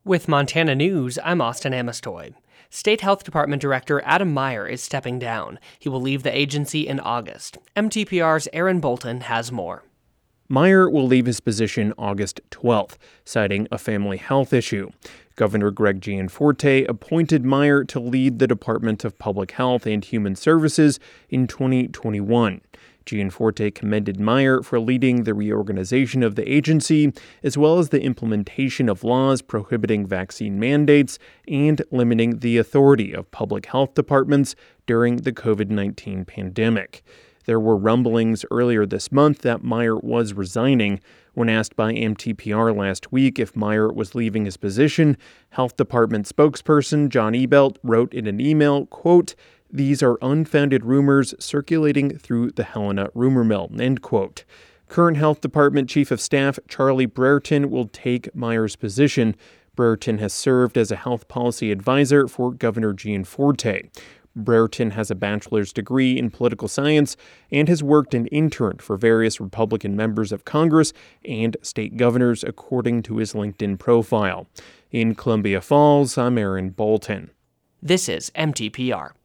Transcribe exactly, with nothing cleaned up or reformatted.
With Montana News, I'm Austin Amistoy. State Health Department Director Adam Meyer is stepping down. He will leave the agency in August. M T P R's Aaron Bolton has more. Meyer will leave his position August twelfth, citing a family health issue. Governor Greg Gianforte appointed Meyer to lead the Department of Public Health and Human Services in twenty twenty-one. Gianforte commended Meyer for leading the reorganization of the agency, as well as the implementation of laws prohibiting vaccine mandates and limiting the authority of public health departments during the covid nineteen pandemic. There were rumblings earlier this month that Meyer was resigning. When asked by M T P R last week if Meyer was leaving his position, Health Department spokesperson John Ebelt wrote in an email, quote, "These are unfounded rumors circulating through the Helena rumor mill," end quote. Current Health Department Chief of Staff Charlie Brereton will take Meyer's position. Brereton has served as a health policy advisor for Governor Gianforte. Brereton has a bachelor's degree in political science and has worked an intern for various Republican members of Congress and state governors, according to his LinkedIn profile. In Columbia Falls, I'm Aaron Bolton. This is M T P R.